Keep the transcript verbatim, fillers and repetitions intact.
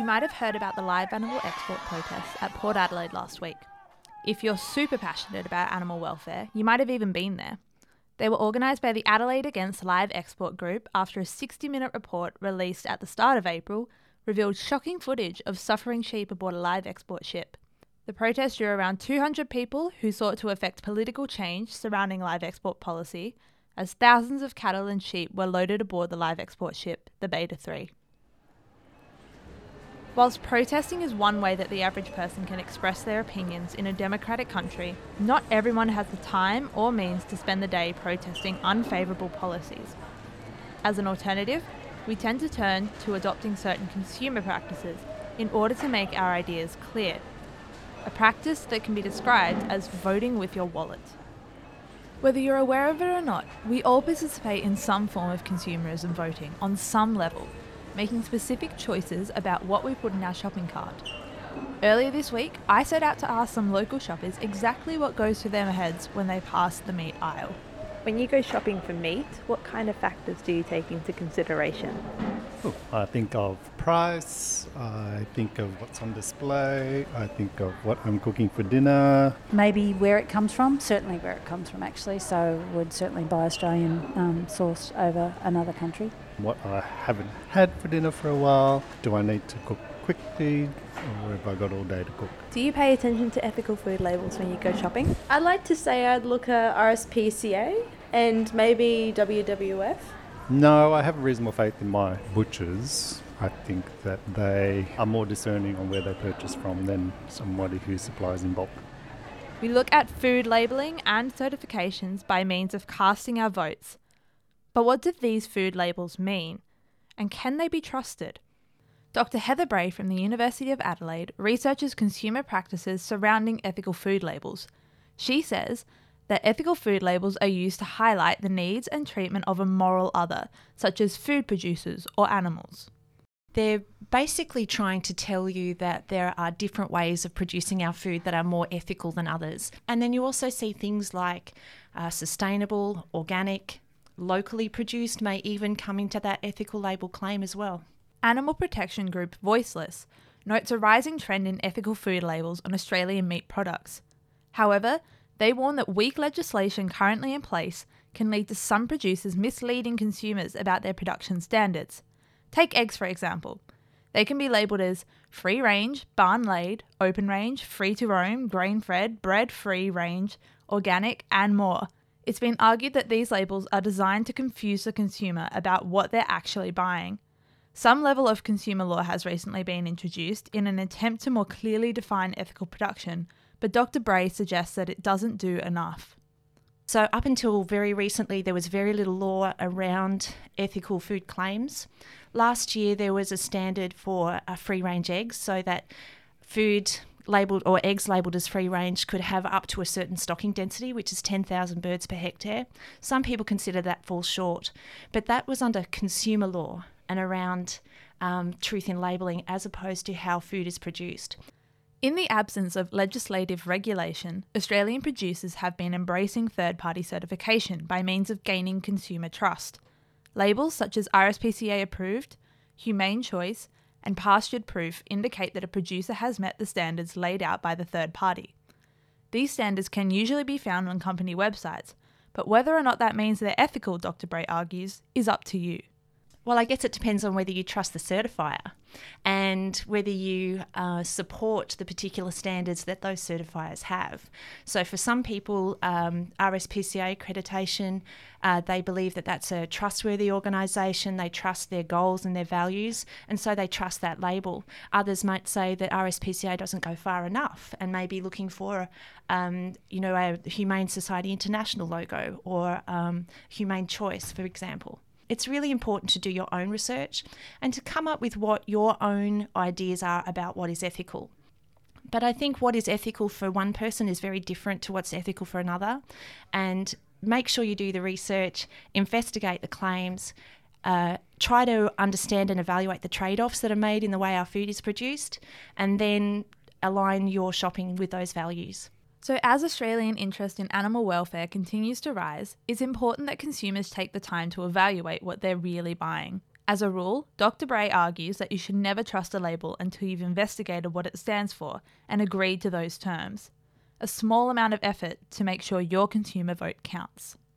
might have heard about the live animal export protests at Port Adelaide last week. If you're super passionate about animal welfare, you might have even been there. They were organised by the Adelaide Against Live Export group after a sixty-minute report released at the start of April revealed shocking footage of suffering sheep aboard a live export ship. The protest drew around two hundred people who sought to effect political change surrounding live export policy, as thousands of cattle and sheep were loaded aboard the live export ship, the Beta three. Whilst protesting is one way that the average person can express their opinions in a democratic country, not everyone has the time or means to spend the day protesting unfavourable policies. As an alternative, we tend to turn to adopting certain consumer practices in order to make our ideas clear, a practice that can be described as voting with your wallet. Whether you're aware of it or not, we all participate in some form of consumerism voting on some level, making specific choices about what we put in our shopping cart. Earlier this week, I set out to ask some local shoppers exactly what goes through their heads when they pass the meat aisle. When you go shopping for meat, what kind of factors do you take into consideration? Oh, I think of price, I think of what's on display, I think of what I'm cooking for dinner. Maybe where it comes from, certainly where it comes from actually, so would certainly buy Australian um, sourced over another country. What I haven't had for dinner for a while, do I need to cook quickly or have I got all day to cook? Do you pay attention to ethical food labels when you go shopping? I'd like to say I'd look at R S P C A and maybe W W F. No, I have a reasonable faith in my butchers. I think that they are more discerning on where they purchase from than somebody who supplies in bulk. We look at food labelling and certifications by means of casting our votes. But what do these food labels mean? And can they be trusted? Doctor Heather Bray from the University of Adelaide researches consumer practices surrounding ethical food labels. She says that ethical food labels are used to highlight the needs and treatment of a moral other, such as food producers or animals. They're basically trying to tell you that there are different ways of producing our food that are more ethical than others. And then you also see things like uh, sustainable, organic, locally produced may even come into that ethical label claim as well. Animal protection group Voiceless notes a rising trend in ethical food labels on Australian meat products. However, they warn that weak legislation currently in place can lead to some producers misleading consumers about their production standards. Take eggs for example. They can be labelled as free range, barn laid, open range, free to roam, grain fed, bread free range, organic and more. It's been argued that these labels are designed to confuse the consumer about what they're actually buying. Some level of consumer law has recently been introduced in an attempt to more clearly define ethical production, but Doctor Bray suggests that it doesn't do enough. So up until very recently, there was very little law around ethical food claims. Last year, there was a standard for uh, free-range eggs, so that food labelled or eggs labelled as free-range could have up to a certain stocking density, which is ten thousand birds per hectare. Some people consider that falls short, but that was under consumer law and around um, truth in labelling as opposed to how food is produced. In the absence of legislative regulation, Australian producers have been embracing third-party certification by means of gaining consumer trust. Labels such as R S P C A approved, humane choice, and pastured proof indicate that a producer has met the standards laid out by the third party. These standards can usually be found on company websites, but whether or not that means they're ethical, Doctor Bray argues, is up to you. Well, I guess it depends on whether you trust the certifier and whether you uh, support the particular standards that those certifiers have. So for some people, um, R S P C A accreditation, uh, they believe that that's a trustworthy organisation, they trust their goals and their values, and so they trust that label. Others might say that R S P C A doesn't go far enough and may be looking for um, you know, a Humane Society International logo or um, Humane Choice, for example. It's really important to do your own research and to come up with what your own ideas are about what is ethical. But I think what is ethical for one person is very different to what's ethical for another. And make sure you do the research, investigate the claims, uh, try to understand and evaluate the trade-offs that are made in the way our food is produced, and then align your shopping with those values. So as Australian interest in animal welfare continues to rise, it's important that consumers take the time to evaluate what they're really buying. As a rule, Doctor Bray argues that you should never trust a label until you've investigated what it stands for and agreed to those terms. A small amount of effort to make sure your consumer vote counts.